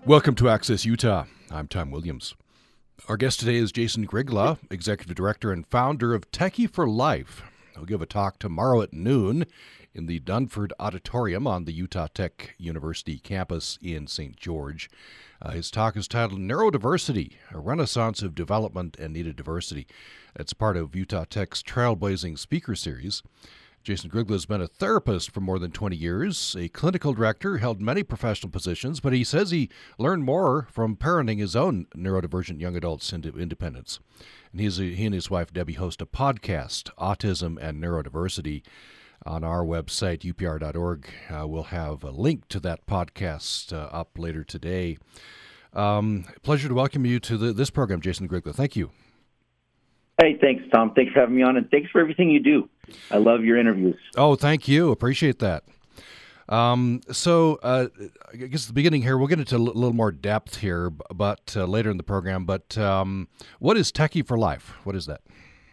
Welcome to Access Utah. I'm Tom Williams. Our guest today is Jason Grygla, Executive Director and founder of Techie for Life. He'll give a talk tomorrow at noon in the Dunford Auditorium on the Utah Tech University campus in St. George. His talk is titled Neurodiversity, a Renaissance of Development and Needed Diversity. It's part of Utah Tech's Trailblazing Speaker Series. Jason Grygla has been a therapist for more than 20 years, a clinical director, held many professional positions, but he says he learned more from parenting his own neurodivergent young adults into independence. And he and his wife, Debbie, host a podcast, Autism and Neurodiversity. On our website, upr.org, we'll have a link to that podcast up later today. Pleasure to welcome you to this program, Jason Grygla. Thank you. Hey, thanks, Tom. Thanks for having me on, and thanks for everything you do. I love your interviews. Oh, thank you. Appreciate that. I guess at the beginning here, we'll get into a little more depth here, but later in the program. But what is Techie for Life? What is that?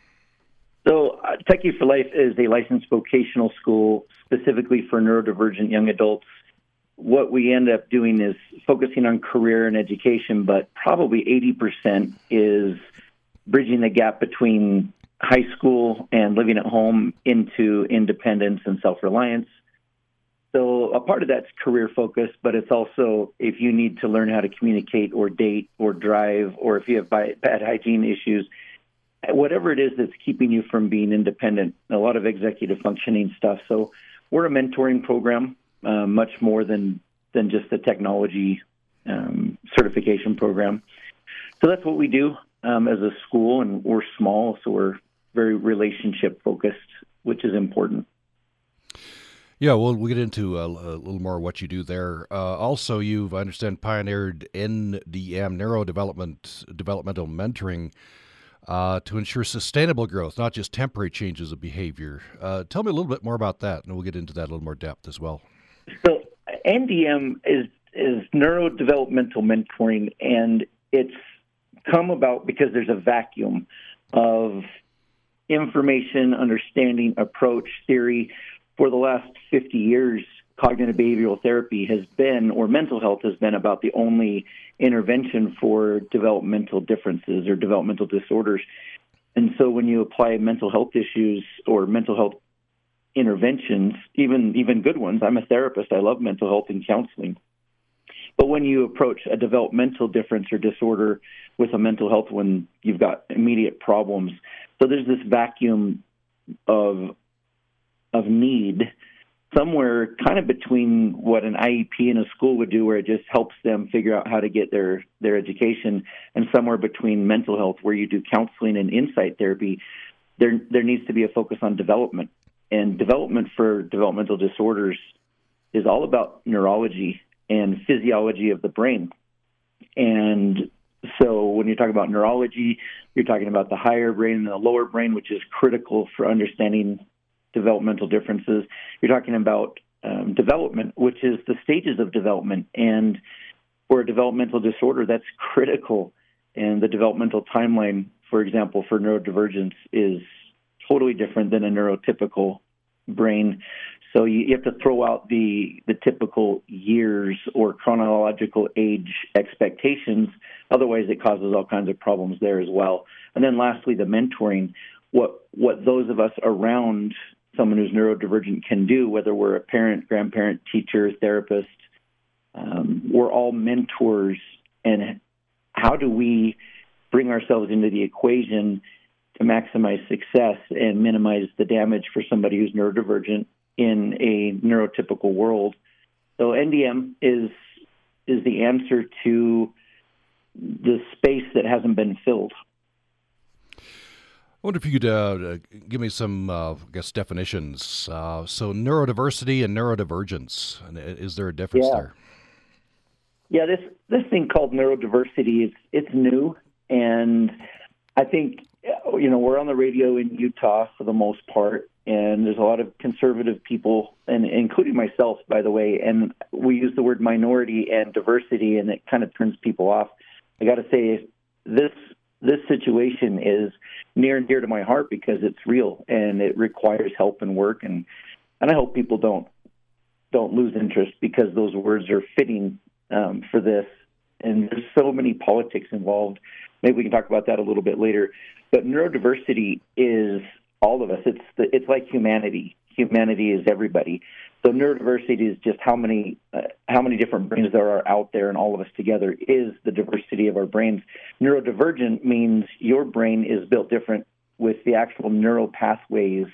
So Techie for Life is a licensed vocational school specifically for neurodivergent young adults. What we end up doing is focusing on career and education, but probably 80% is bridging the gap between high school and living at home into independence and self-reliance. So a part of that's career focus, but it's also if you need to learn how to communicate or date or drive, or if you have bad hygiene issues, whatever it is that's keeping you from being independent, a lot of executive functioning stuff. So we're a mentoring program, much more than just a technology certification program. So that's what we do. As a school, and we're small, so we're very relationship-focused, which is important. Yeah, we'll get into a little more what you do there. Also, you've, I understand, pioneered NDM, Developmental Mentoring, to ensure sustainable growth, not just temporary changes of behavior. Tell me a little bit more about that, and we'll get into that in a little more depth as well. So NDM is neurodevelopmental mentoring, and it's come about because there's a vacuum of information, understanding, approach, theory. For the last 50 years, cognitive behavioral therapy has been, or mental health has been, about the only intervention for developmental differences or developmental disorders. And so when you apply mental health issues or mental health interventions, even good ones, I'm a therapist, I love mental health and counseling. But when you approach a developmental difference or disorder with a mental health one, you've got immediate problems. So there's this vacuum of need somewhere kind of between what an IEP in a school would do, where it just helps them figure out how to get their education, and somewhere between mental health, where you do counseling and insight therapy. There needs to be a focus on development. And development for developmental disorders is all about neurology and physiology of the brain. And so when you talk about neurology, you're talking about the higher brain and the lower brain, which is critical for understanding developmental differences. You're talking about development, which is the stages of development. And for a developmental disorder, that's critical. And the developmental timeline, for example, for neurodivergence is totally different than a neurotypical brain. So you have to throw out the typical years or chronological age expectations. Otherwise, it causes all kinds of problems there as well. And then lastly, the mentoring, what those of us around someone who's neurodivergent can do, whether we're a parent, grandparent, teacher, therapist, we're all mentors. And how do we bring ourselves into the equation to maximize success and minimize the damage for somebody who's neurodivergent in a neurotypical world? So NDM is the answer to the space that hasn't been filled. I wonder if you could give me some, definitions. So neurodiversity and neurodivergence, is there a difference there? Yeah, this thing called neurodiversity, it's new, and I think, we're on the radio in Utah for the most part, and there's a lot of conservative people, and including myself, by the way, and we use the word minority and diversity, and it kind of turns people off. I got to say, this situation is near and dear to my heart because it's real, and it requires help and work, and I hope people don't lose interest because those words are fitting for this. and there's so many politics involved. Maybe we can talk about that a little bit later. But neurodiversity is all of us. It's like humanity. Humanity is everybody. So neurodiversity is just how many different brains there are out there, and all of us together is the diversity of our brains. Neurodivergent means your brain is built different, with the actual neural pathways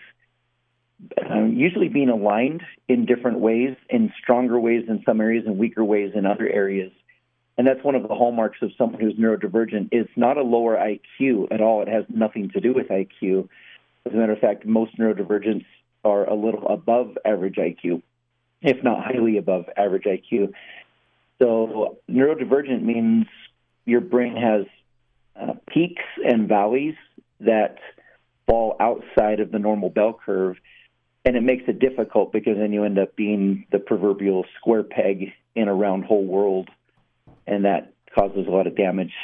usually being aligned in different ways, in stronger ways in some areas and weaker ways in other areas. And that's one of the hallmarks of someone who's neurodivergent. It's not a lower IQ at all. It has nothing to do with IQ. As a matter of fact, most neurodivergents are a little above average IQ, if not highly above average IQ. So neurodivergent means your brain has peaks and valleys that fall outside of the normal bell curve, and it makes it difficult because then you end up being the proverbial square peg in a round hole world, and that causes a lot of damage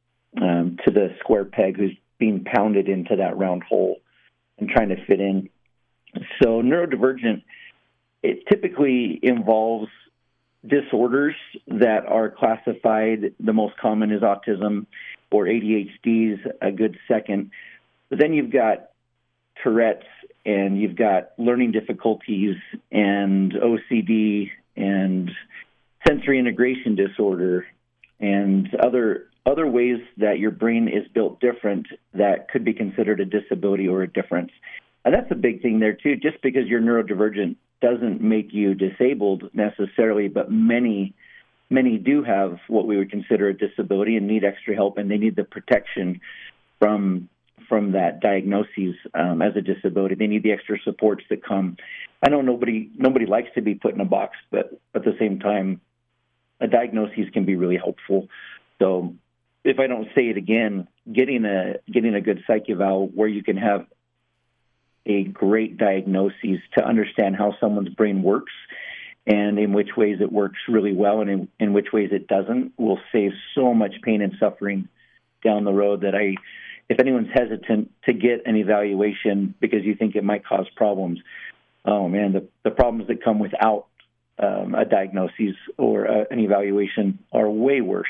to the square peg who's being pounded into that round hole and trying to fit in. So neurodivergent, it typically involves disorders that are classified. The most common is autism, or ADHD is a good second. But then you've got Tourette's, and you've got learning difficulties, and OCD, and sensory integration disorder, and other ways that your brain is built different that could be considered a disability or a difference. And that's a big thing there, too. Just because you're neurodivergent doesn't make you disabled necessarily, but many do have what we would consider a disability and need extra help, and they need the protection from that diagnosis as a disability. They need the extra supports that come. I know nobody likes to be put in a box, but at the same time, a diagnosis can be really helpful. So if I don't say it again, getting a good psych eval where you can have a great diagnosis to understand how someone's brain works and in which ways it works really well and in which ways it doesn't will save so much pain and suffering down the road that if anyone's hesitant to get an evaluation because you think it might cause problems, oh man, the problems that come without a diagnosis or an evaluation are way worse.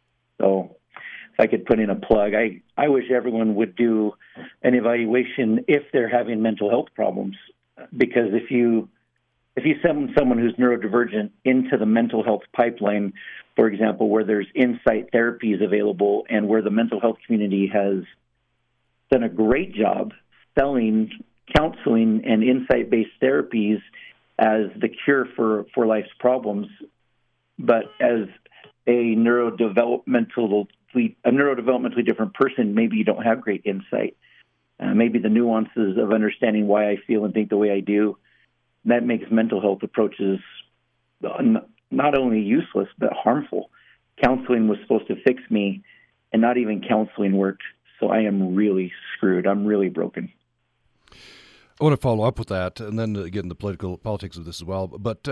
So if I could put in a plug, I wish everyone would do an evaluation if they're having mental health problems, because if you send someone who's neurodivergent into the mental health pipeline, for example, where there's insight therapies available and where the mental health community has done a great job selling counseling and insight-based therapies as the cure for life's problems, but as a neurodevelopmentally different person, maybe you don't have great insight. Maybe the nuances of understanding why I feel and think the way I do, that makes mental health approaches not only useless, but harmful. Counseling was supposed to fix me, and not even counseling worked. So I am really screwed. I'm really broken. I want to follow up with that, and then get into politics of this as well. But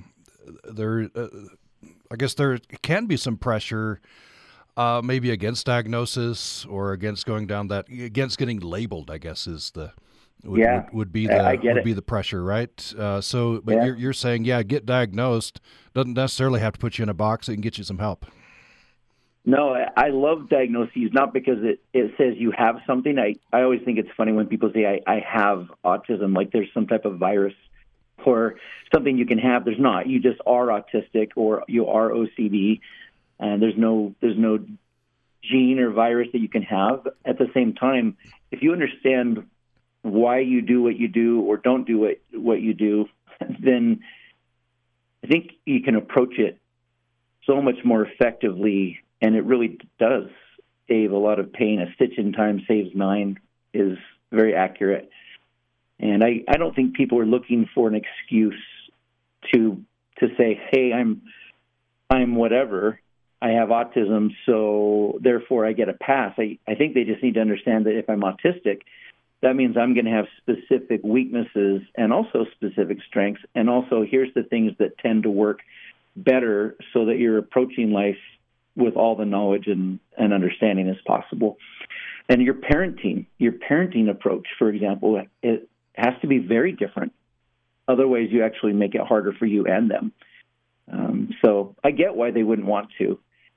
I guess there can be some pressure, maybe against diagnosis or against going down against getting labeled, I guess would be the pressure, right? You're saying, get diagnosed doesn't necessarily have to put you in a box. It can get you some help. No, I love diagnoses, not because it says you have something. I always think it's funny when people say I have autism, like there's some type of virus or something you can have. There's not. You just are autistic or you are OCD, and there's no gene or virus that you can have. At the same time, if you understand why you do what you do or don't do what you do, then I think you can approach it so much more effectively. And it really does save a lot of pain. A stitch in time saves 9 is very accurate. And I don't think people are looking for an excuse to say, hey, I'm whatever. I have autism, so therefore I get a pass. I think they just need to understand that if I'm autistic, that means I'm going to have specific weaknesses and also specific strengths. And also here's the things that tend to work better so that you're approaching life with all the knowledge and understanding as possible. And your parenting approach, for example, it has to be very different. Otherwise, you actually make it harder for you and them. So I get why they wouldn't want to.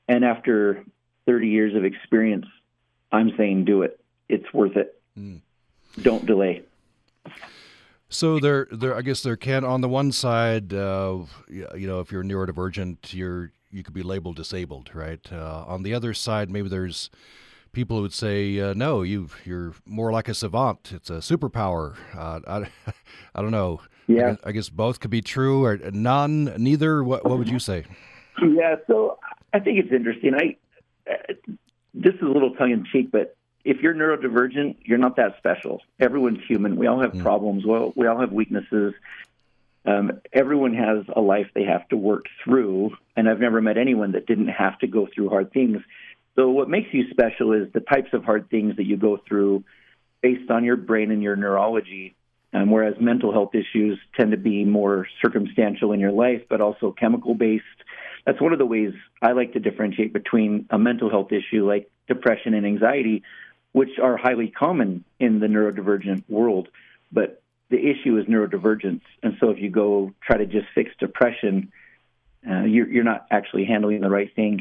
And after 30 years of experience, I'm saying do it. It's worth it. Don't delay. So I guess there can, on the one side, if you're neurodivergent, you could be labeled disabled, right? On the other side, maybe there's people who would say, no, you're more like a savant. It's a superpower. I don't know. Yeah. I guess both could be true, or none, neither. What would you say? Yeah. So I think it's interesting. This is a little tongue in cheek, but if you're neurodivergent, you're not that special. Everyone's human. We all have problems. We all have weaknesses. Everyone has a life they have to work through, and I've never met anyone that didn't have to go through hard things. So what makes you special is the types of hard things that you go through based on your brain and your neurology, whereas mental health issues tend to be more circumstantial in your life, but also chemical-based. That's one of the ways I like to differentiate between a mental health issue like depression and anxiety, which are highly common in the neurodivergent world. But the issue is neurodivergence. And so if you go try to just fix depression, you're not actually handling the right thing.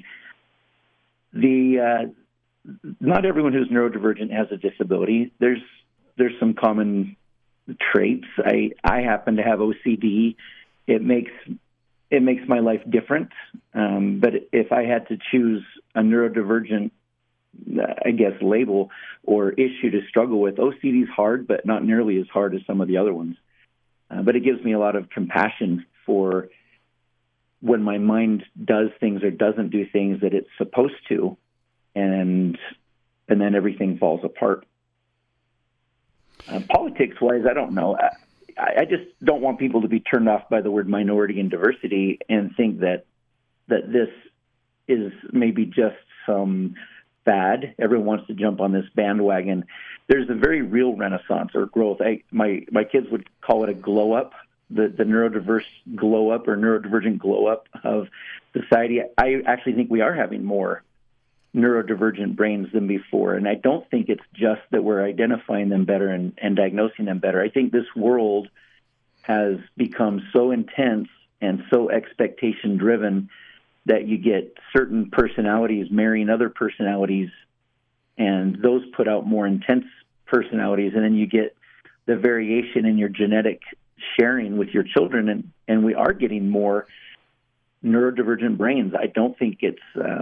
Not everyone who's neurodivergent has a disability. There's some common traits. I happen to have OCD. It makes my life different. But if I had to choose a neurodivergent, I guess, label or issue to struggle with, OCD is hard, but not nearly as hard as some of the other ones. But it gives me a lot of compassion for when my mind does things or doesn't do things that it's supposed to, and then everything falls apart. Politics-wise, I don't know. I just don't want people to be turned off by the word minority and diversity and think that this is maybe just some fad. Everyone wants to jump on this bandwagon. There's a very real renaissance or growth. My kids would call it a glow up, the neurodiverse glow up or neurodivergent glow up of society. I actually think we are having more neurodivergent brains than before, and I don't think it's just that we're identifying them better and diagnosing them better. I think this world has become so intense and so expectation driven that you get certain personalities marrying other personalities, and those put out more intense personalities, and then you get the variation in your genetic sharing with your children, and we are getting more neurodivergent brains. I don't think it's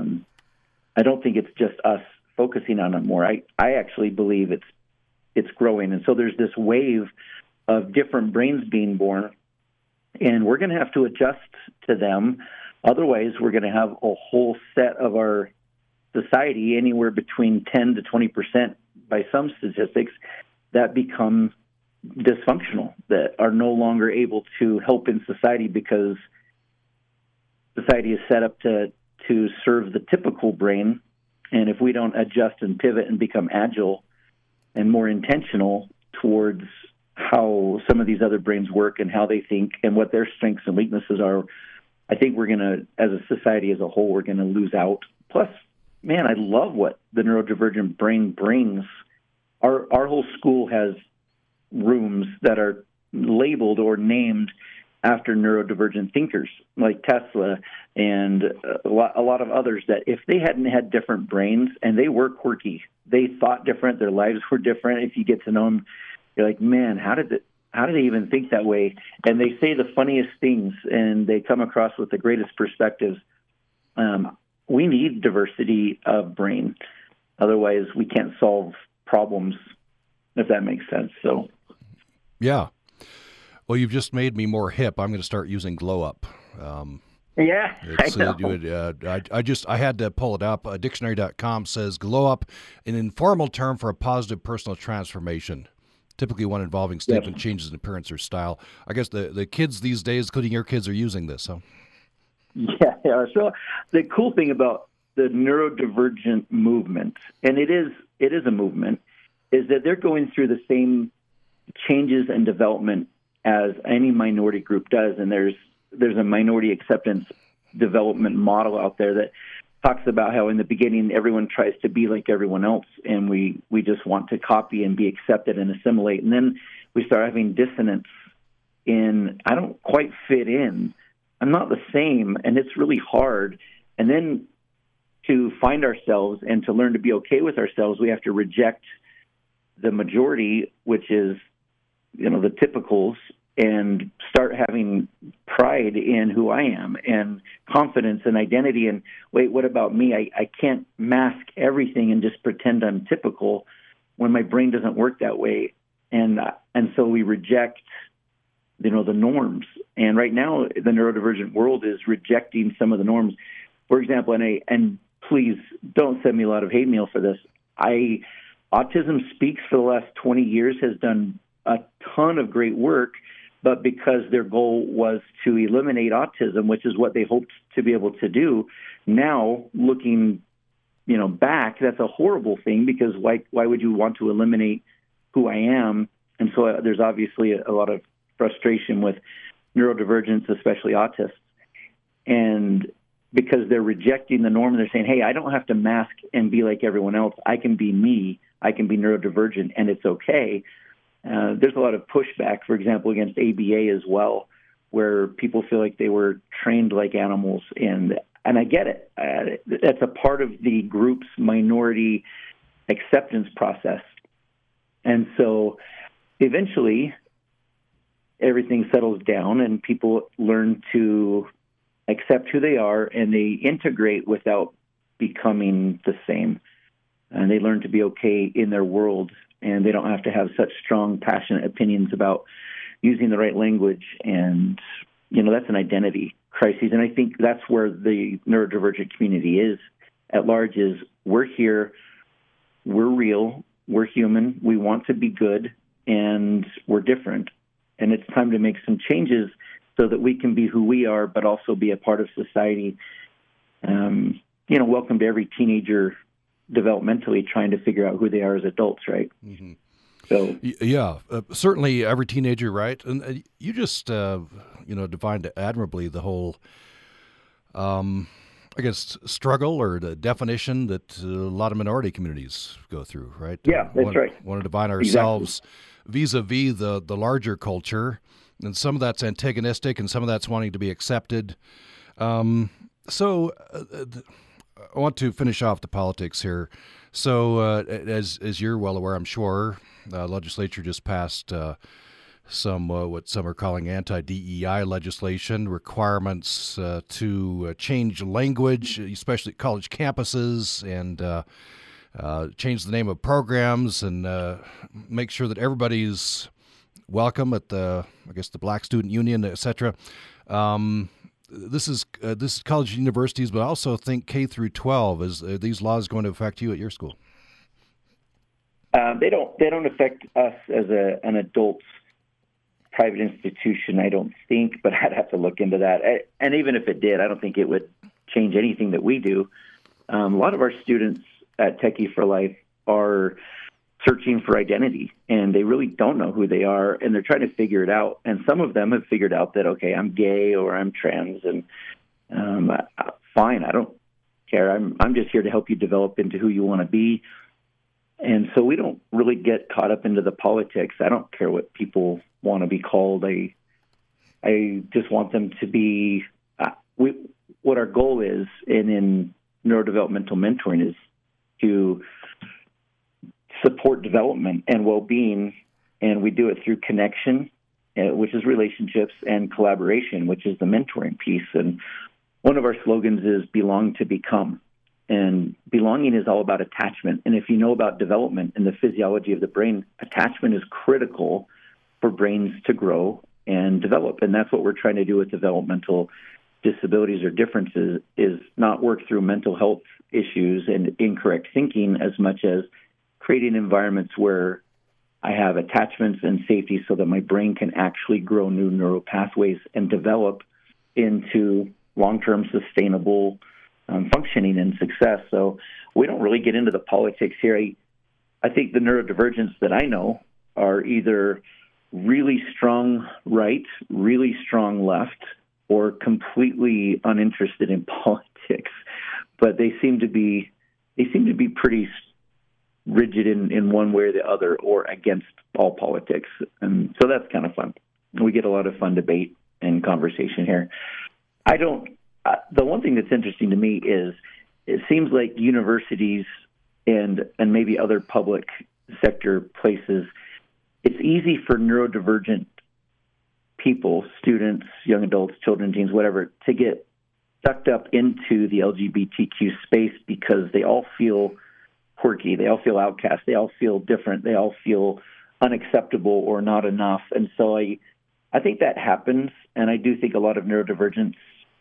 just us focusing on it more. I actually believe it's growing, and so there's this wave of different brains being born, and we're going to have to adjust to them. Otherwise, we're going to have a whole set of our society, anywhere between 10 to 20% by some statistics, that become dysfunctional, that are no longer able to help in society because society is set up to serve the typical brain. And if we don't adjust and pivot and become agile and more intentional towards how some of these other brains work and how they think and what their strengths and weaknesses are, I think we're going to, as a society as a whole, we're going to lose out. Plus, man, I love what the neurodivergent brain brings. Our whole school has rooms that are labeled or named after neurodivergent thinkers like Tesla and a lot of others, that if they hadn't had different brains, and they were quirky, they thought different, their lives were different. If you get to know them, you're like, man, how did they even think that way? And they say the funniest things, and they come across with the greatest perspectives. We need diversity of brain. Otherwise, we can't solve problems, if that makes sense. So, yeah. Well, you've just made me more hip. I'm going to start using Glow Up. Yeah, I had to pull it up. Dictionary.com says Glow Up, an informal term for a positive personal transformation, typically one involving statement changes in appearance or style. I guess the kids these days, including your kids, are using this, huh? Yeah. So the cool thing about the neurodivergent movement, and it is a movement, is that they're going through the same changes and development as any minority group does. And there's a minority acceptance development model out there that talks about how in the beginning everyone tries to be like everyone else, and we just want to copy and be accepted and assimilate. And then we start having dissonance in, I don't quite fit in, I'm not the same, and it's really hard. And then to find ourselves and to learn to be okay with ourselves, we have to reject the majority, which is, the typicals, and start having pride in who I am and confidence and identity. And wait, what about me? I can't mask everything and just pretend I'm typical when my brain doesn't work that way. And so we reject, the norms. And right now, the neurodivergent world is rejecting some of the norms. For example, and please don't send me a lot of hate mail for this. Autism Speaks for the last 20 years has done a ton of great work, but because their goal was to eliminate autism, which is what they hoped to be able to do, now looking, back, that's a horrible thing, because why would you want to eliminate who I am? And so there's obviously a lot of frustration with neurodivergence, especially autists. And because they're rejecting the norm, they're saying, hey, I don't have to mask and be like everyone else. I can be me. I can be neurodivergent, and it's okay. There's a lot of pushback, for example, against ABA as well, where people feel like they were trained like animals. And I get it. That's a part of the group's minority acceptance process. And so eventually everything settles down and people learn to accept who they are, and they integrate without becoming the same. And they learn to be okay in their world, and they don't have to have such strong, passionate opinions about using the right language. And, that's an identity crisis. And I think that's where the neurodivergent community is at large, is we're here, we're real, we're human, we want to be good, and we're different. And it's time to make some changes so that we can be who we are, but also be a part of society. Welcome to every teenager developmentally trying to figure out who they are as adults, right? Mm-hmm. So yeah, certainly every teenager, right? And you just defined admirably the whole, struggle or the definition that a lot of minority communities go through, right? Yeah, that's right. Want to define ourselves vis-a-vis the larger culture, and some of that's antagonistic, and some of that's wanting to be accepted. So I want to finish off the politics here. So as you're well aware, I'm sure, legislature just passed some what some are calling anti-DEI legislation, requirements to change language, especially at college campuses, and change the name of programs, and make sure that everybody's welcome at the Black Student Union, etc. This is college universities, but I also think K through 12. Is these laws going to affect you at your school? They don't affect us as an adult private institution, I don't think, but I'd have to look into that. And even if it did, I don't think it would change anything that we do. A lot of our students at Techie for Life are searching for identity, and they really don't know who they are, and they're trying to figure it out. And some of them have figured out that, okay, I'm gay or I'm trans, and fine, I don't care. I'm just here to help you develop into who you want to be. And so we don't really get caught up into the politics. I don't care what people want to be called. I just want them to be what our goal is in neurodevelopmental mentoring is to support development and well-being, and we do it through connection, which is relationships, and collaboration, which is the mentoring piece. And one of our slogans is belong to become. And belonging is all about attachment. And if you know about development and the physiology of the brain, attachment is critical for brains to grow and develop. And that's what we're trying to do with developmental disabilities or differences, is not work through mental health issues and incorrect thinking as much as creating environments where I have attachments and safety so that my brain can actually grow new neural pathways and develop into long-term sustainable functioning and success. So we don't really get into the politics here. I think the neurodivergents that I know are either really strong right, really strong left, or completely uninterested in politics. But they seem to be pretty rigid in one way or the other, or against all politics. And so that's kind of fun. We get a lot of fun debate and conversation here. The one thing that's interesting to me is it seems like universities and maybe other public sector places, it's easy for neurodivergent people, students, young adults, children, teens, whatever, to get sucked up into the LGBTQ space because they all feel quirky, they all feel outcast, they all feel different, they all feel unacceptable or not enough. And so I think that happens, and I do think a lot of neurodivergence,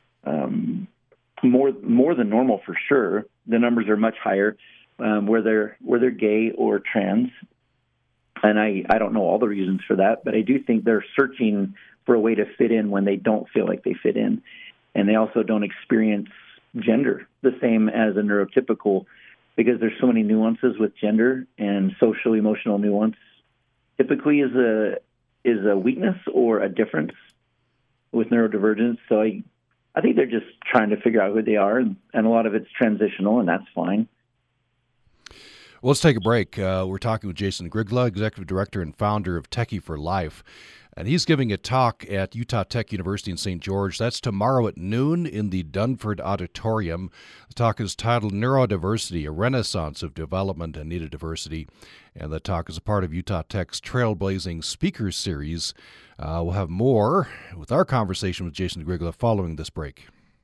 more than normal for sure. The numbers are much higher where they're gay or trans, and I don't know all the reasons for that, but I do think they're searching for a way to fit in when they don't feel like they fit in, and they also don't experience gender the same as a neurotypical, because there's so many nuances with gender, and social emotional nuance typically is a weakness or a difference with neurodivergence. So I think they're just trying to figure out who they are, and a lot of it's transitional, and that's fine. Well, let's take a break. We're talking with Jason Grygla, Executive Director and founder of Techie for Life. And he's giving a talk at Utah Tech University in St. George. That's tomorrow at noon in the Dunford Auditorium. The talk is titled Neurodiversity, a Renaissance of Development and Needed Diversity. And the talk is a part of Utah Tech's Trailblazing Speakers Series. We'll have more with our conversation with Jason Grygla following this break.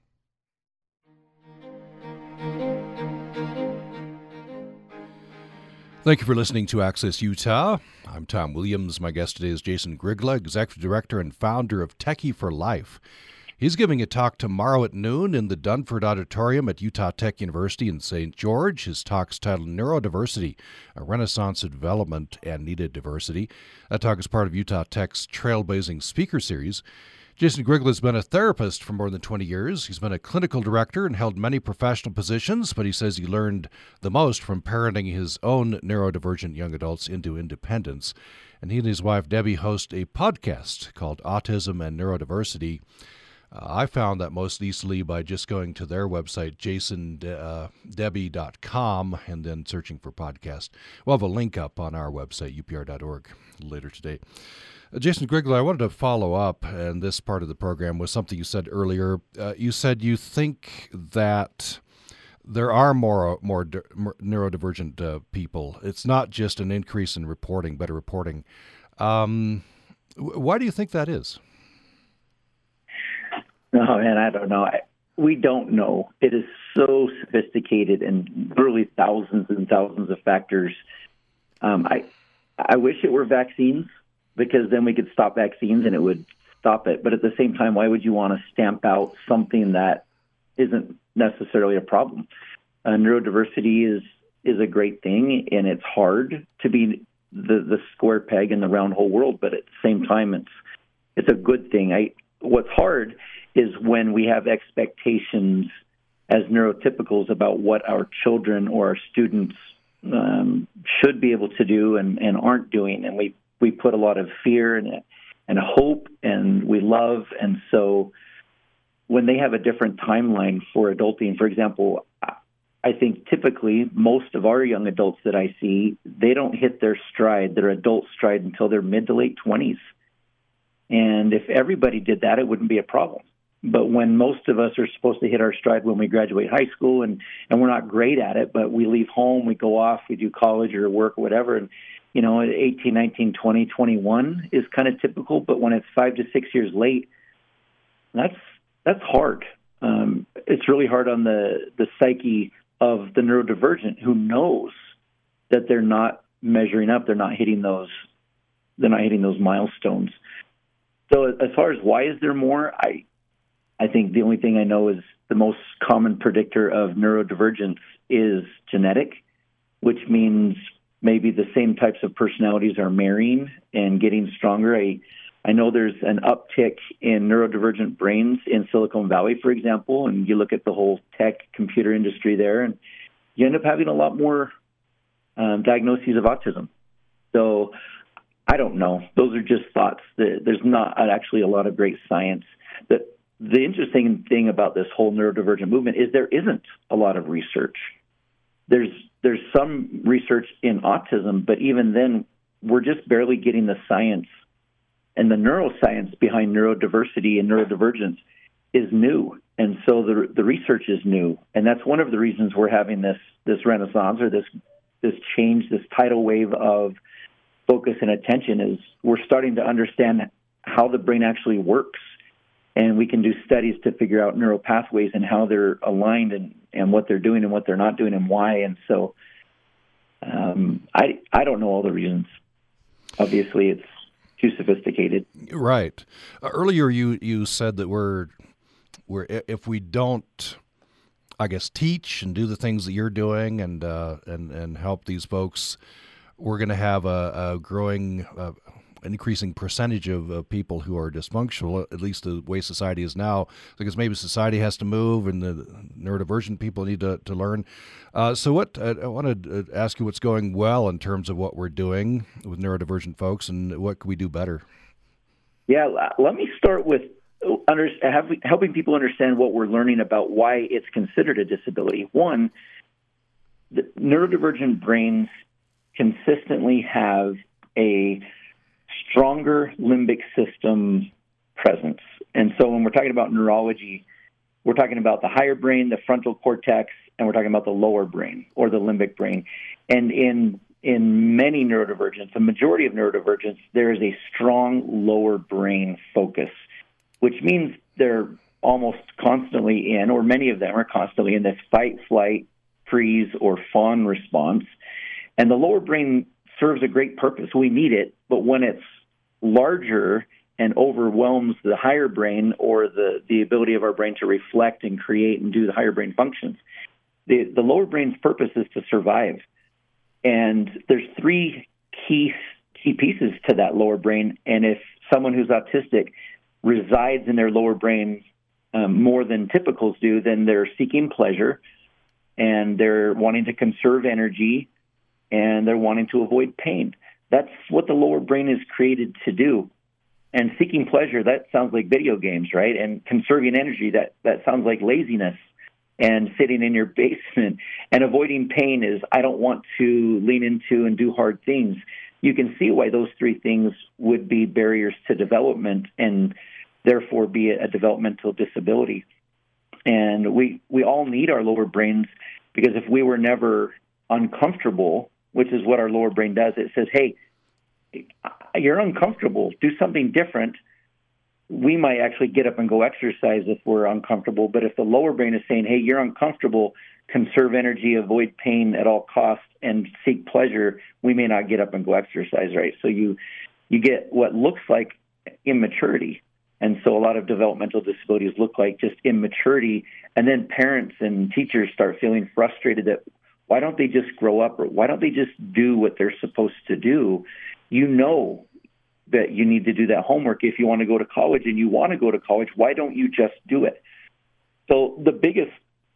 Thank you for listening to Access Utah. I'm Tom Williams. My guest today is Jason Grygla, Executive Director and founder of Techie for Life. He's giving a talk tomorrow at noon in the Dunford Auditorium at Utah Tech University in St. George. His talk's titled Neurodiversity, a Renaissance of Development and Needed Diversity. That talk is part of Utah Tech's Trailblazing Speaker Series. Jason Grygla has been a therapist for more than 20 years. He's been a clinical director and held many professional positions, but he says he learned the most from parenting his own neurodivergent young adults into independence. And he and his wife, Debbie, host a podcast called Autism and Neurodiversity. I found that most easily by just going to their website, jasondebbie.com, and then searching for podcast. We'll have a link up on our website, upr.org, later today. Jason Grygla, I wanted to follow up in this part of the program with something you said earlier. You said you think that there are more neurodivergent people. It's not just an increase in reporting, better reporting. Why do you think that is? Oh, man, I don't know. We don't know. It is so sophisticated and literally thousands and thousands of factors. I wish it were vaccines, because then we could stop vaccines and it would stop it. But at the same time, why would you want to stamp out something that isn't necessarily a problem? Neurodiversity is a great thing, and it's hard to be the square peg in the round hole world, but at the same time, it's a good thing. What's hard is when we have expectations as neurotypicals about what our children or our students should be able to do and aren't doing, and we put a lot of fear and hope, and we love. And so when they have a different timeline for adulting, for example, I think typically most of our young adults that I see, they don't hit their adult stride until their mid to late 20s. And if everybody did that, it wouldn't be a problem. But when most of us are supposed to hit our stride when we graduate high school, and we're not great at it, but we leave home, we go off, we do college or work or whatever, and 18, 19, 20, 21 is kind of typical, but when it's 5 to 6 years late, that's hard. It's really hard on the psyche of the neurodivergent who knows that they're not measuring up, they're not hitting those milestones. So as far as why is there more, I think the only thing I know is the most common predictor of neurodivergence is genetic, which means maybe the same types of personalities are marrying and getting stronger. I know there's an uptick in neurodivergent brains in Silicon Valley, for example, and you look at the whole tech computer industry there, and you end up having a lot more diagnoses of autism. So I don't know. Those are just thoughts. There's not actually a lot of great science. The interesting thing about this whole neurodivergent movement is there isn't a lot of research. There's some research in autism, but even then, we're just barely getting the science and the neuroscience behind neurodiversity and neurodivergence is new, and so the research is new, and that's one of the reasons we're having this renaissance, or this change, this tidal wave of focus and attention. Is we're starting to understand how the brain actually works, and we can do studies to figure out neural pathways and how they're aligned, and what they're doing and what they're not doing and why. And so I don't know all the reasons. Obviously, it's too sophisticated. Right. Earlier, you said that we're if we don't, I guess, teach and do the things that you're doing and help these folks, we're going to have a growing, an increasing percentage of people who are dysfunctional, at least the way society is now, because maybe society has to move and the neurodivergent people need to learn. So what I want to ask you what's going well in terms of what we're doing with neurodivergent folks, and what can we do better? Yeah, let me start with helping people understand what we're learning about why it's considered a disability. One, the neurodivergent brains consistently have a stronger limbic system presence. And so when we're talking about neurology, we're talking about the higher brain, the frontal cortex, and we're talking about the lower brain, or the limbic brain. And in many neurodivergents, the majority of neurodivergents, there is a strong lower brain focus, which means they're almost constantly in, or many of them are constantly in, this fight, flight, freeze, or fawn response. And the lower brain serves a great purpose. We need it, but when it's larger and overwhelms the higher brain, or the ability of our brain to reflect and create and do the higher brain functions, the lower brain's purpose is to survive. And there's three key pieces to that lower brain. And if someone who's autistic resides in their lower brain more than typicals do, then they're seeking pleasure, and they're wanting to conserve energy, and they're wanting to avoid pain. That's what the lower brain is created to do. And seeking pleasure, that sounds like video games, right? And conserving energy, that sounds like laziness and sitting in your basement. And avoiding pain is, I don't want to lean into and do hard things. You can see why those three things would be barriers to development, and therefore be a developmental disability. And we all need our lower brains, because if we were never uncomfortable, which is what our lower brain does, it says, hey, you're uncomfortable, do something different. We might actually get up and go exercise if we're uncomfortable. But if the lower brain is saying, hey, you're uncomfortable, conserve energy, avoid pain at all costs, and seek pleasure, we may not get up and go exercise, right? So you get what looks like immaturity. And so a lot of developmental disabilities look like just immaturity. And then parents and teachers start feeling frustrated that, why don't they just grow up, or why don't they just do what they're supposed to do? You know that you need to do that homework if you want to go to college, and you want to go to college. Why don't you just do it? So the biggest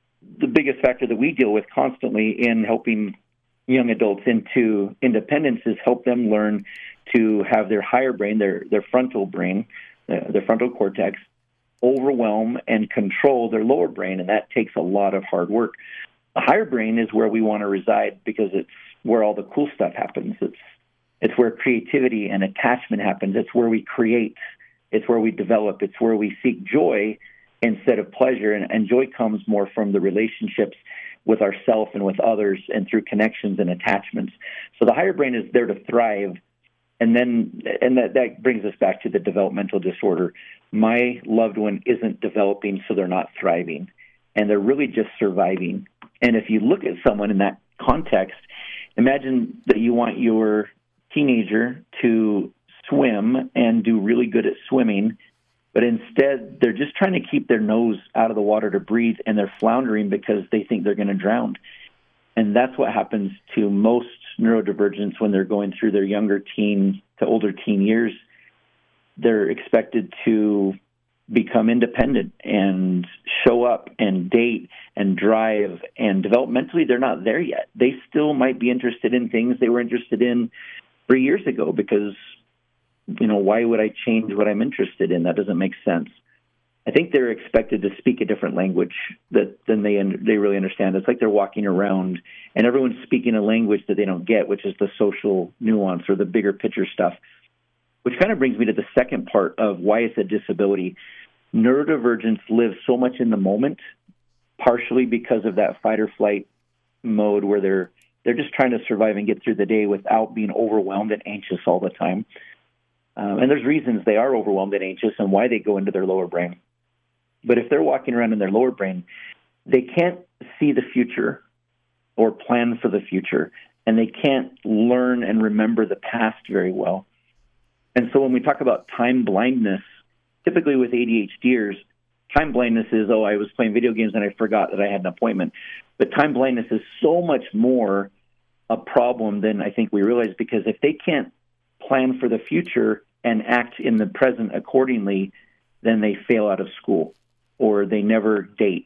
factor that we deal with constantly in helping young adults into independence is help them learn to have their higher brain, their frontal brain, their frontal cortex, overwhelm and control their lower brain, and that takes a lot of hard work. The higher brain is where we want to reside, because it's where all the cool stuff happens. It's where creativity and attachment happens. It's where we create. It's where we develop. It's where we seek joy instead of pleasure. And joy comes more from the relationships with ourselves and with others, and through connections and attachments. So the higher brain is there to thrive. And that brings us back to the developmental disorder. My loved one isn't developing, so they're not thriving, and they're really just surviving. And if you look at someone in that context, imagine that you want your teenager to swim and do really good at swimming, but instead they're just trying to keep their nose out of the water to breathe, and they're floundering because they think they're going to drown. And that's what happens to most neurodivergents when they're going through their younger teen to older teen years. They're expected to become independent and show up and date and drive, and developmentally they're not there yet. They still might be interested in things they were interested in 3 years ago, because, why would I change what I'm interested in? That doesn't make sense. I think they're expected to speak a different language than they really understand. It's like they're walking around and everyone's speaking a language that they don't get, which is the social nuance or the bigger picture stuff, which kind of brings me to the second part of why it's a disability. neurodivergents live so much in the moment, partially because of that fight or flight mode where they're just trying to survive and get through the day without being overwhelmed and anxious all the time. And there's reasons they are overwhelmed and anxious and why they go into their lower brain. But if they're walking around in their lower brain, they can't see the future or plan for the future, and they can't learn and remember the past very well. And so when we talk about time blindness, typically with ADHDers, time blindness is, oh, I was playing video games and I forgot that I had an appointment. But time blindness is so much more a problem than I think we realize, because if they can't plan for the future and act in the present accordingly, then they fail out of school, or they never date,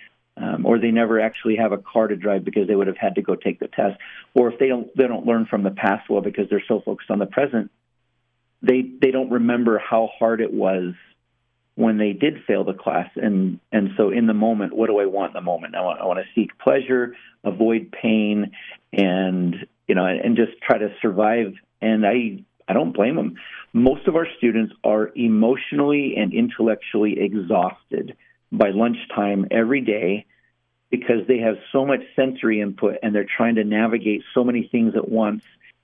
or they never actually have a car to drive because they would have had to go take the test. Or if they don't learn from the past well because they're so focused on the present, they don't remember how hard it was when they did fail the class. And so in the moment, what do I want in the moment? I want to seek pleasure, avoid pain, and just try to survive. And I don't blame them. Most of our students are emotionally and intellectually exhausted by lunchtime every day because they have so much sensory input and they're trying to navigate so many things at once,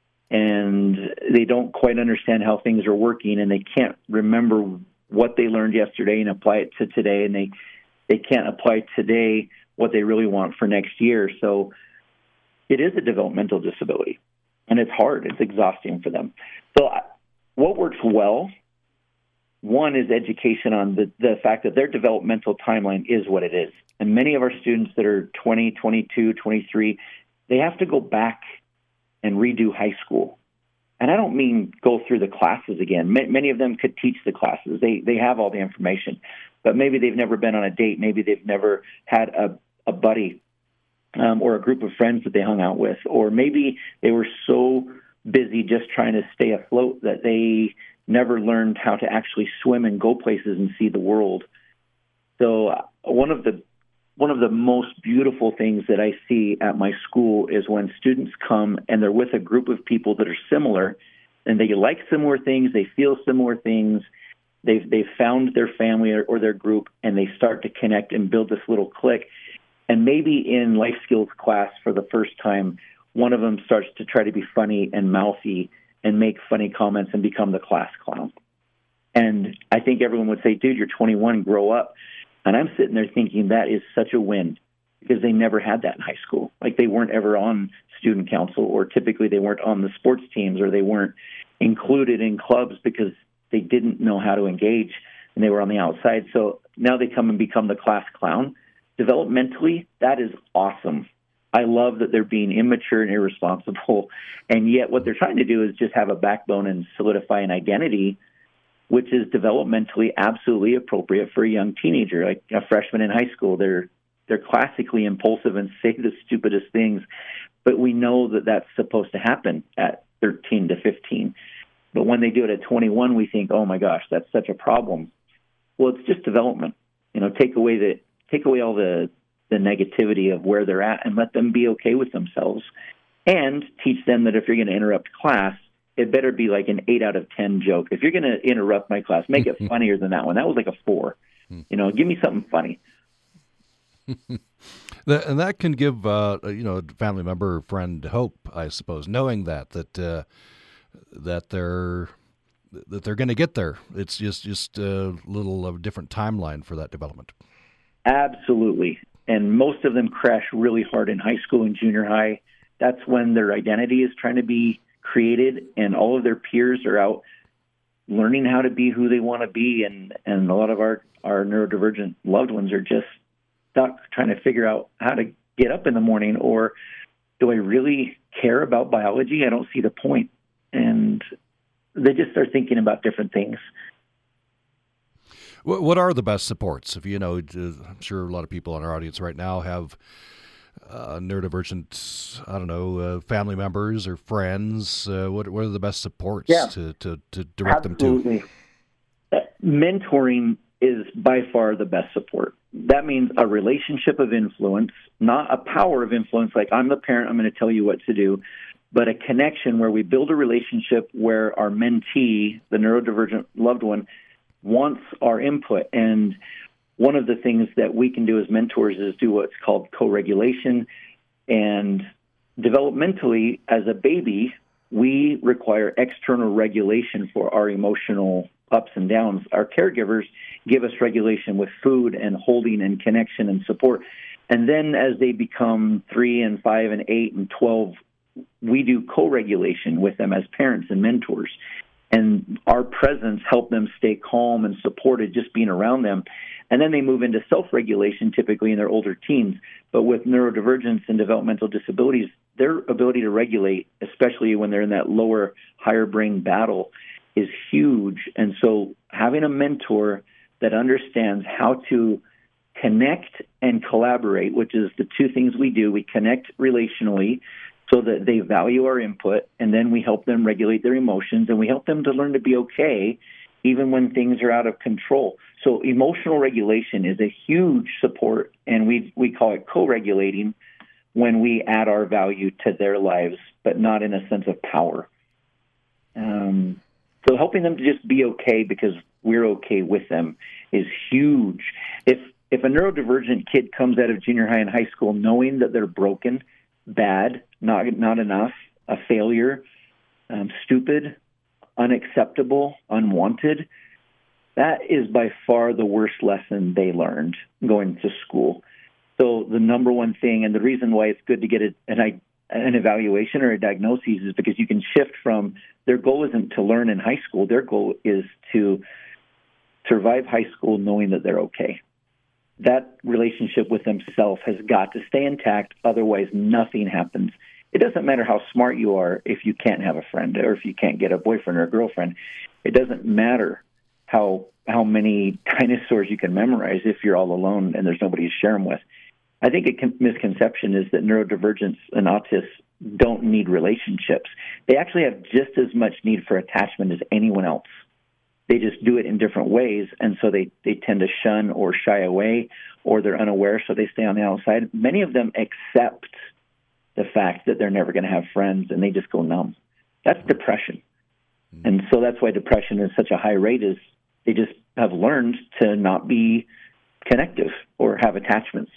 and they don't quite understand how things are working, and they can't remember what they learned yesterday and apply it to today, and they can't apply today what they really want for next year. So it is a developmental disability, and it's hard. It's exhausting for them. So what works well, one is education on the fact that their developmental timeline is what it is. And many of our students that are 20, 22, 23, they have to go back and redo high school. And I don't mean go through the classes again. Many of them could teach the classes. They have all the information. But maybe they've never been on a date. Maybe they've never had a buddy or a group of friends that they hung out with. Or maybe they were so busy just trying to stay afloat that they never learned how to actually swim and go places and see the world. So one of the most beautiful things that I see at my school is when students come and they're with a group of people that are similar, and they like similar things, they feel similar things, they've found their family or their group, and they start to connect and build this little clique. And maybe in life skills class for the first time, one of them starts to try to be funny and mouthy and make funny comments and become the class clown. And I think everyone would say, dude, you're 21, grow up. And I'm sitting there thinking that is such a win, because they never had that in high school. Like, they weren't ever on student council, or typically they weren't on the sports teams, or they weren't included in clubs because they didn't know how to engage and they were on the outside. So now they come and become the class clown. Developmentally, that is awesome. I love that they're being immature and irresponsible, and yet what they're trying to do is just have a backbone and solidify an identity, which is developmentally absolutely appropriate for a young teenager, like a freshman in high school. They're classically impulsive and say the stupidest things, but we know that that's supposed to happen at 13 to 15. But when they do it at 21, we think, oh my gosh, that's such a problem. Well, it's just development. Take away all the negativity of where they're at and let them be okay with themselves, and teach them that if you're going to interrupt class, it better be like an 8 out of 10 joke. If you're going to interrupt my class, make it funnier than that one. That was like a 4. Give me something funny. And that can give a family member or friend hope, I suppose, knowing that they're going to get there. It's just a little different timeline for that development. Absolutely. And most of them crash really hard in high school and junior high. That's when their identity is trying to be created, and all of their peers are out learning how to be who they want to be. And a lot of our neurodivergent loved ones are just stuck trying to figure out how to get up in the morning, or do I really care about biology? I don't see the point. And they just start thinking about different things. What are the best supports? If I'm sure a lot of people in our audience right now have neurodivergent, family members or friends. What are the best supports to direct Absolutely. them to? Mentoring is by far the best support. That means a relationship of influence, not a power of influence, like I'm the parent, I'm going to tell you what to do, but a connection where we build a relationship where our mentee, the neurodivergent loved one, wants our input. And one of the things that we can do as mentors is do what's called co-regulation. And developmentally, as a baby, we require external regulation for our emotional ups and downs. Our caregivers give us regulation with food and holding and connection and support. And then as they become 3 and 5 and 8 and 12, we do co-regulation with them as parents and mentors. And our presence helps them stay calm and supported just being around them. And then they move into self-regulation typically in their older teens. But with neurodivergence and developmental disabilities, their ability to regulate, especially when they're in that lower, higher brain battle, is huge. And so having a mentor that understands how to connect and collaborate, which is the two things we do. We connect relationally so that they value our input, and then we help them regulate their emotions, and we help them to learn to be okay even when things are out of control. So emotional regulation is a huge support, and we call it co-regulating when we add our value to their lives, but not in a sense of power. So helping them to just be okay because we're okay with them is huge. If a neurodivergent kid comes out of junior high and high school knowing that they're broken, bad, not enough, a failure, stupid, unacceptable, unwanted, that is by far the worst lesson they learned going to school. So the number one thing, and the reason why it's good to get an evaluation or a diagnosis, is because you can shift from their goal isn't to learn in high school. Their goal is to survive high school knowing that they're okay. That relationship with themselves has got to stay intact. Otherwise, nothing happens. It doesn't matter how smart you are if you can't have a friend or if you can't get a boyfriend or a girlfriend. It doesn't matter how many dinosaurs you can memorize if you're all alone and there's nobody to share them with. I think a misconception is that neurodivergence and autists don't need relationships. They actually have just as much need for attachment as anyone else. They just do it in different ways, and so they tend to shun or shy away, or they're unaware, so they stay on the outside. Many of them accept the fact that they're never going to have friends, and they just go numb. That's depression. And so that's why depression is such a high rate, is they just have learned to not be connective or have attachments.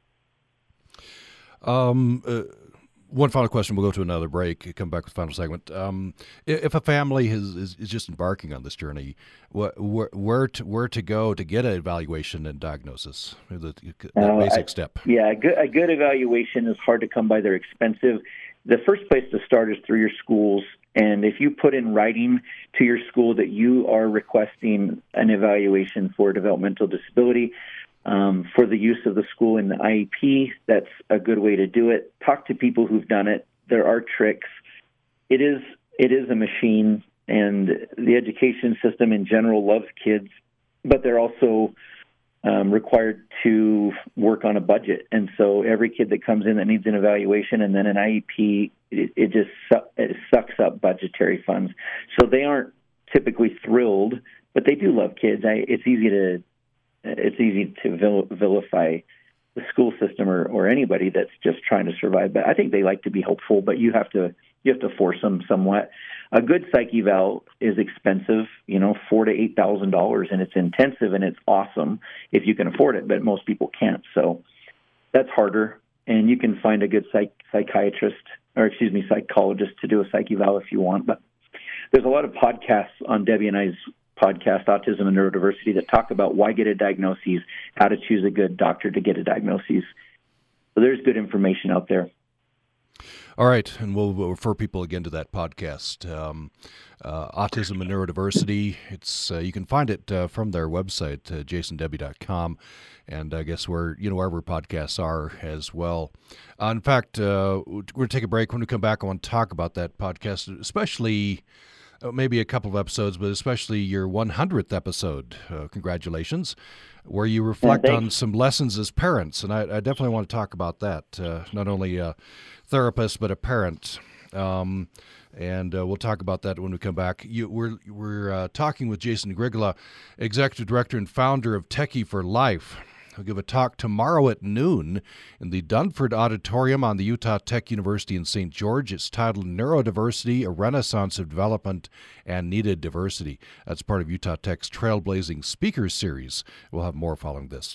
One final question. We'll go to another break. Come back with the final segment. If a family is just embarking on this journey, where to go to get an evaluation and diagnosis? The basic step. Yeah, a good evaluation is hard to come by. They're expensive. The first place to start is through your schools. And if you put in writing to your school that you are requesting an evaluation for developmental disability, for the use of the school in the IEP, that's a good way to do it. Talk to people who've done it. There are tricks. It is a machine, and the education system in general loves kids, but they're also required to work on a budget. And so every kid that comes in that needs an evaluation and then an IEP, it sucks up budgetary funds. So they aren't typically thrilled, but they do love kids. It's easy to vilify the school system or anybody that's just trying to survive. But I think they like to be hopeful, but you have to force them somewhat. A good psych eval is expensive, $4,000 to $8,000, and it's intensive and it's awesome if you can afford it, but most people can't. So that's harder, and you can find a good psychologist to do a psych eval if you want. But there's a lot of podcasts on Debbie and I's podcast, Autism and Neurodiversity, that talk about why get a diagnosis, how to choose a good doctor to get a diagnosis. So there's good information out there. All right, and we'll refer people again to that podcast, Autism and Neurodiversity. It's you can find it from their website, jasondebbie.com, and I guess wherever podcasts are as well. In fact, we're going to take a break. When we come back, I want to talk about that podcast, especially maybe a couple of episodes, but especially your 100th episode. Congratulations, where you reflect on some lessons as parents, and I definitely want to talk about that. Not only a therapist, but a parent, and we'll talk about that when we come back. We're talking with Jason Grigla, Executive Director and founder of Techie for Life. He'll give a talk tomorrow at noon in the Dunford Auditorium on the Utah Tech University in St. George. It's titled Neurodiversity, a Renaissance of Development and Needed Diversity. That's part of Utah Tech's Trailblazing Speakers Series. We'll have more following this.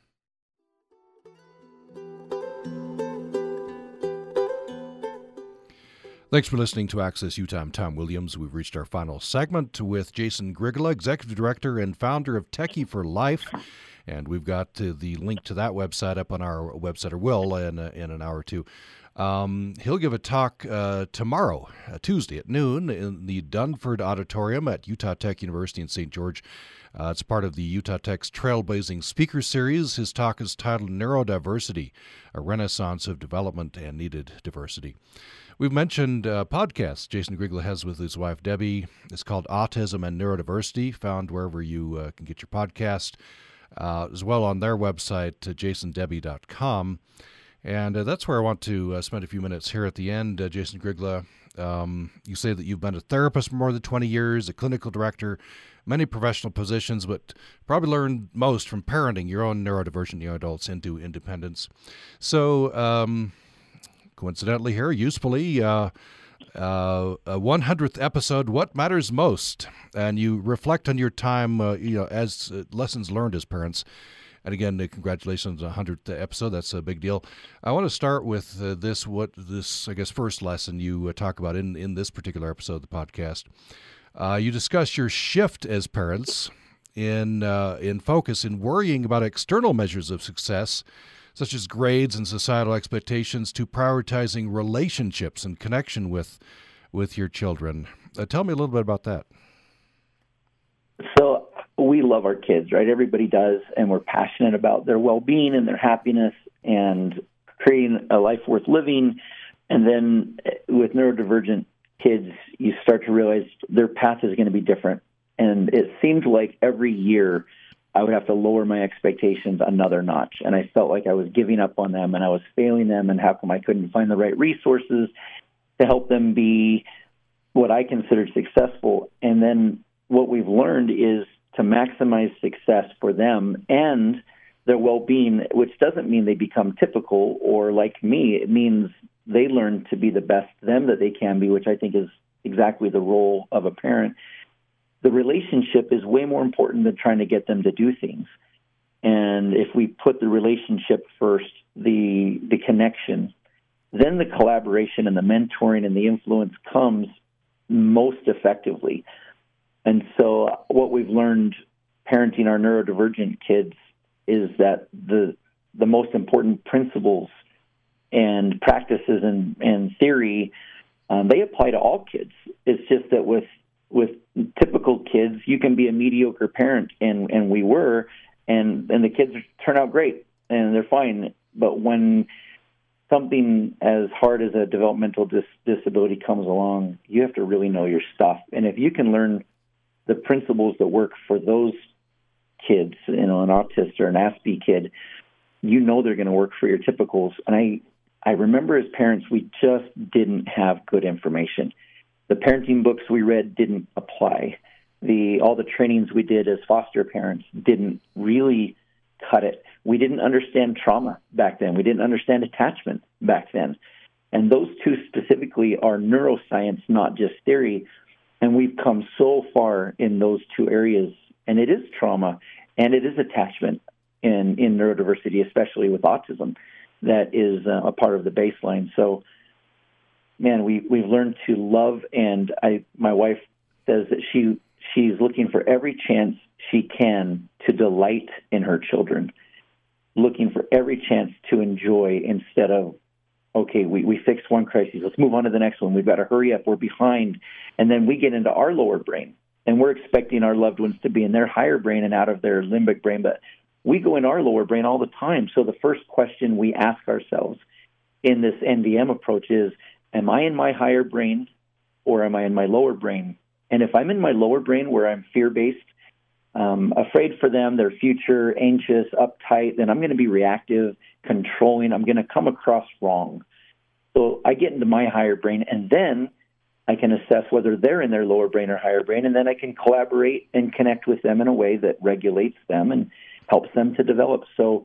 Thanks for listening to Access Utah. I'm Tom Williams. We've reached our final segment with Jason Grigla, Executive Director and founder of Techie for Life. And we've got the link to that website up on our website, or will in an hour or two. He'll give a talk tomorrow, Tuesday at noon, in the Dunford Auditorium at Utah Tech University in St. George. It's part of the Utah Tech's Trailblazing Speaker Series. His talk is titled Neurodiversity, a Renaissance of Development and Needed Diversity. We've mentioned podcasts Jason Grigla has with his wife, Debbie. It's called Autism and Neurodiversity, found wherever you can get your podcast, as well on their website, jasondebbie.com. And that's where I want to spend a few minutes here at the end. Jason Grigla, you say that you've been a therapist for more than 20 years, a clinical director, many professional positions, but probably learned most from parenting your own neurodivergent young adults into independence. So, coincidentally here, usefully, a 100th episode, What Matters Most? And you reflect on your time, as lessons learned as parents. And again, congratulations on the 100th episode. That's a big deal. I want to start with this first lesson you talk about in this particular episode of the podcast. You discuss your shift as parents in focus in worrying about external measures of success, such as grades and societal expectations, to prioritizing relationships and connection with your children. Tell me a little bit about that. So we love our kids, right? Everybody does, and we're passionate about their well-being and their happiness and creating a life worth living. And then with neurodivergent kids, you start to realize their path is going to be different. And it seemed like every year I would have to lower my expectations another notch. And I felt like I was giving up on them and I was failing them, and how come I couldn't find the right resources to help them be what I considered successful. And then what we've learned is to maximize success for them and their well-being, which doesn't mean they become typical or like me. It means they learn to be the best them that they can be, which I think is exactly the role of a parent. The relationship is way more important than trying to get them to do things. And if we put the relationship first, the connection, then the collaboration and the mentoring and the influence comes most effectively. And so what we've learned parenting our neurodivergent kids is that the most important principles and practices and theory, they apply to all kids. It's just that with typical kids, you can be a mediocre parent, and we were, and the kids turn out great, and they're fine. But when something as hard as a developmental disability comes along, you have to really know your stuff. And if you can learn the principles that work for those kids, an autist or an Aspie kid, they're going to work for your typicals. And I remember as parents, we just didn't have good information. The parenting books we read didn't apply. All the trainings we did as foster parents didn't really cut it. We didn't understand trauma back then. We didn't understand attachment back then. And those two specifically are neuroscience, not just theory. And we've come so far in those two areas. And it is trauma and it is attachment in neurodiversity, especially with autism, that is a part of the baseline. So, man, we've learned to love, and my wife says that she's looking for every chance she can to delight in her children, looking for every chance to enjoy instead of, okay, we fixed one crisis, let's move on to the next one. We've got to hurry up, we're behind. And then we get into our lower brain, and we're expecting our loved ones to be in their higher brain and out of their limbic brain, but we go in our lower brain all the time. So the first question we ask ourselves in this NDM approach is, am I in my higher brain or am I in my lower brain? And if I'm in my lower brain where I'm fear-based, afraid for them, their future, anxious, uptight, then I'm going to be reactive, controlling. I'm going to come across wrong. So I get into my higher brain, and then I can assess whether they're in their lower brain or higher brain, and then I can collaborate and connect with them in a way that regulates them and helps them to develop. So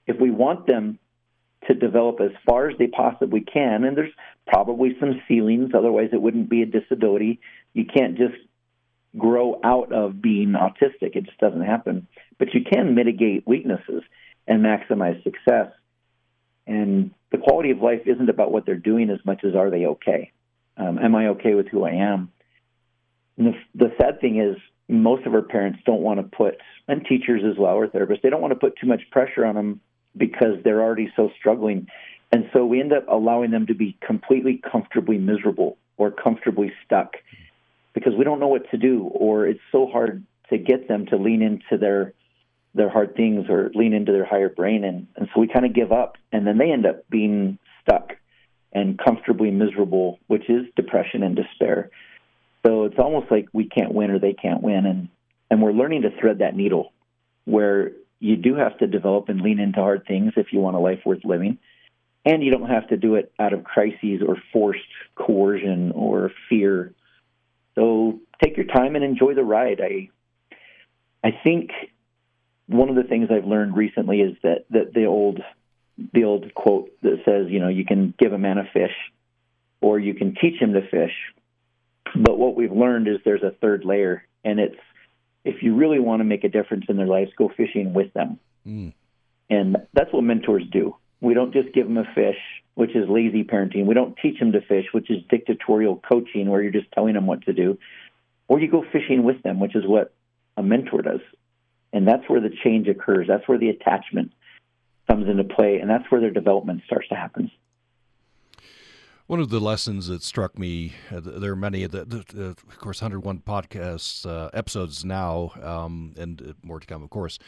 if we want them to develop as far as they possibly can, and there's probably some ceilings, otherwise it wouldn't be a disability. You can't just grow out of being autistic. It just doesn't happen. But you can mitigate weaknesses and maximize success. And the quality of life isn't about what they're doing as much as are they okay? Am I okay with who I am? And the sad thing is most of our parents don't want to put, and teachers as well, or therapists, they don't want to put too much pressure on them because they're already so struggling. And so we end up allowing them to be completely comfortably miserable or comfortably stuck because we don't know what to do, or it's so hard to get them to lean into their hard things or lean into their higher brain. And so we kind of give up, and then they end up being stuck and comfortably miserable, which is depression and despair. So it's almost like we can't win or they can't win. And we're learning to thread that needle where you do have to develop and lean into hard things if you want a life worth living. And you don't have to do it out of crises or forced coercion or fear. So take your time and enjoy the ride. I think one of the things I've learned recently is that the old quote that says, you can give a man a fish or you can teach him to fish. But what we've learned is there's a third layer, and it's if you really want to make a difference in their lives, go fishing with them. And that's what mentors do. We don't just give them a fish, which is lazy parenting. We don't teach them to fish, which is dictatorial coaching, where you're just telling them what to do. Or you go fishing with them, which is what a mentor does. And that's where the change occurs. That's where the attachment comes into play, and that's where their development starts to happen. One of the lessons that struck me, there are many, of course, 101 podcasts, episodes now, and more to come, of course,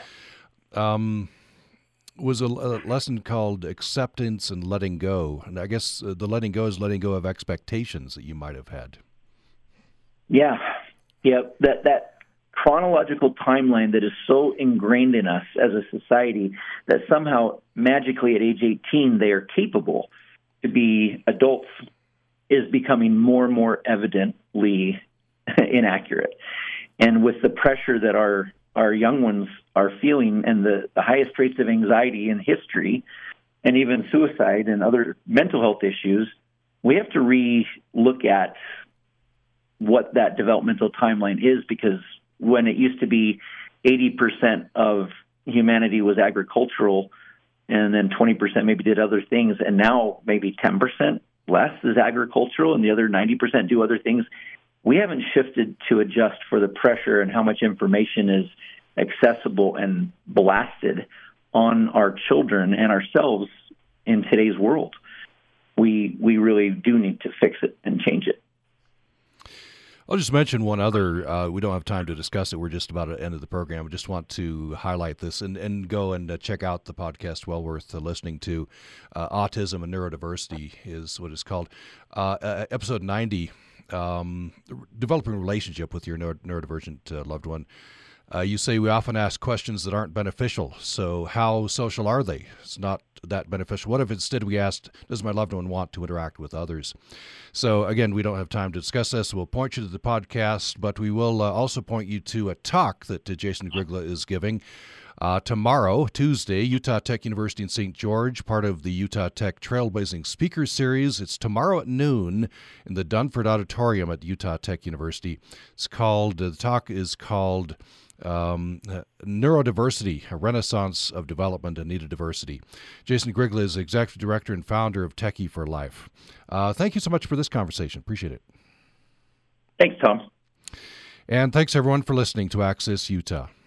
was a lesson called acceptance and letting go. And I guess the letting go is letting go of expectations that you might have had. Yeah. That chronological timeline that is so ingrained in us as a society that somehow magically at age 18 they are capable to be adults is becoming more and more evidently inaccurate. And with the pressure that our young ones are feeling and the highest rates of anxiety in history and even suicide and other mental health issues, we have to re-look at what that developmental timeline is, because when it used to be 80% of humanity was agricultural and then 20% maybe did other things, and now maybe 10% less is agricultural and the other 90% do other things, we haven't shifted to adjust for the pressure and how much information is accessible and blasted on our children and ourselves in today's world. We really do need to fix it and change it. I'll just mention one other. We don't have time to discuss it. We're just about at the end of the program. I just want to highlight this and go and check out the podcast, well worth listening to. Autism and Neurodiversity is what it's called. Episode 90, developing a relationship with your neurodivergent loved one. You say we often ask questions that aren't beneficial. So how social are they? It's not that beneficial. What if instead we asked, does my loved one want to interact with others? So again, we don't have time to discuss this. We'll point you to the podcast, but we will also point you to a talk that Jason Grigla is giving tomorrow, Tuesday, Utah Tech University in St. George, part of the Utah Tech Trailblazing Speaker Series. It's tomorrow at noon in the Dunford Auditorium at Utah Tech University. The talk is called Neurodiversity, a Renaissance of Development and Needed Diversity. Jason Grigla is Executive Director and founder of Techie for Life. Thank you so much for this conversation. Appreciate it. Thanks, Tom. And thanks, everyone, for listening to Access Utah.